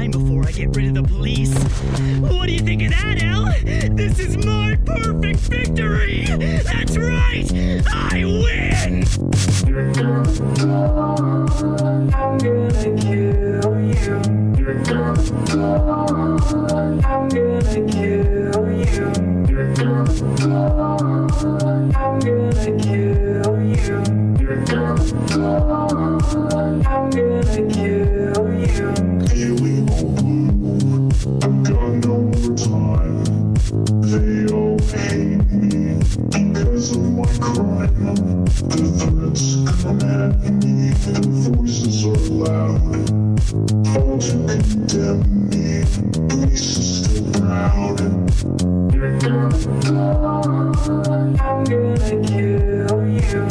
mine before I get rid of the police. What do you think of that, El? This is my perfect victory! That's right! I win! I'm gonna kill you. I'm gonna kill you. I'm gonna kill you. I'm gonna kill you. Feeling all blue, I've got no more time. They all hate me because of my crime. The threats come at me, the voices are loud. All to condemn me, police is still proud. I'm gonna kill you.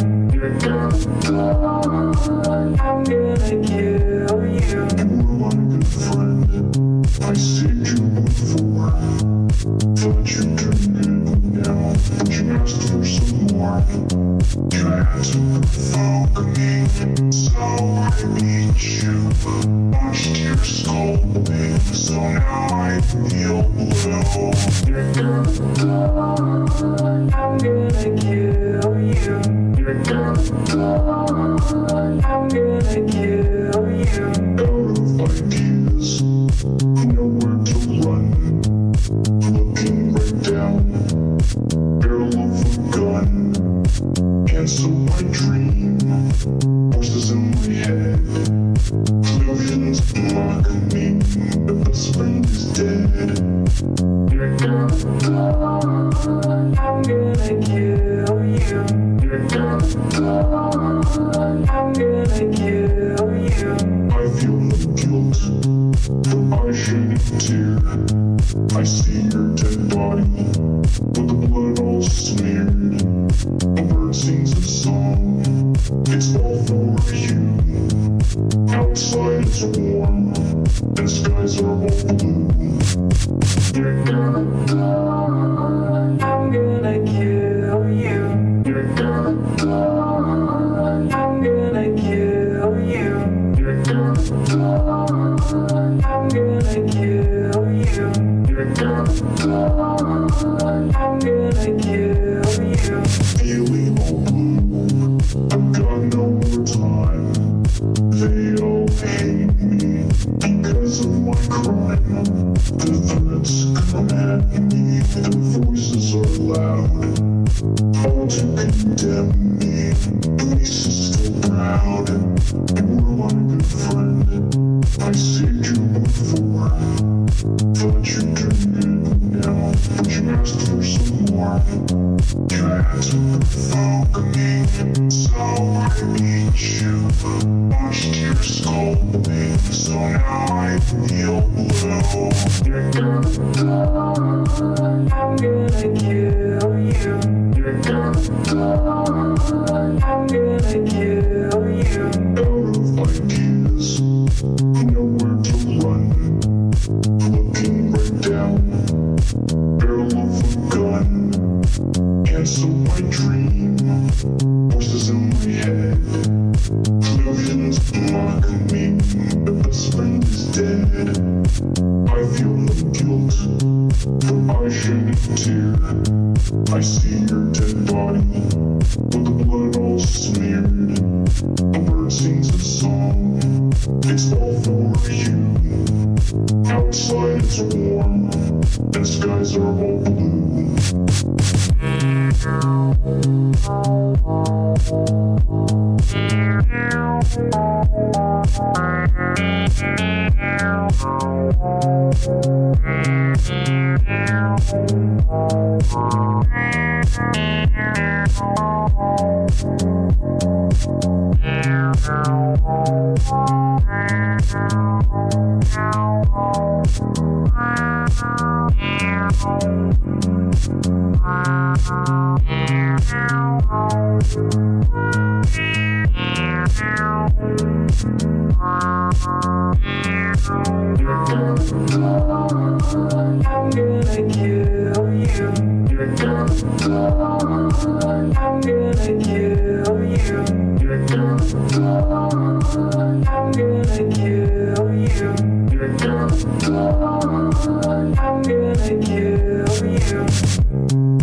I'm gonna kill you. You were my good friend, I saved you before. Thought you turned good now, but you asked for some more. You had to provoke me, so I beat you. Punched your skull big, so now I feel blue. I'm gonna kill you. I'm gonna kill you. Out of ideas, nowhere to run. Looking right down, barrel of a gun. Cancel my dream, voices in my head. Illusions block me, but the spring is dead. I'm gonna kill you. I'm gonna kill you. I feel no guilt, but I shed a tear. I see your dead body, with the blood all smeared. A bird sings a song, it's all for you. Outside it's warm, and skies are all blue. I'm gonna kill you. I'm gonna kill you. I'm gonna kill you. I'm gonna kill you. Feeling all blue, I've got no more time. They all hate me because of my crime. The threats come at me, the voices are loud. All to condemn me, police is still proud. You were my good friend, I saved you before. Thought you turned good now, but you asked for some more. You had to provoke me, so I beat you. Punched your skull big, so now I feel blue. I'm gonna kill you. I'm gonna kill you. Out of ideas, nowhere to run. Looking right down, barrel of a gun. Cancel my dream, voices in my head. Illusions block me, but the spring is dead. I feel no guilt, but I shed a tear. I see your dead body, with the blood all smeared. A bird sings a song, it's all for you. Outside it's warm, and skies are all blue. I'm gonna kill you. I'm gonna kill you. I'm gonna kill you. I'm gonna kill you.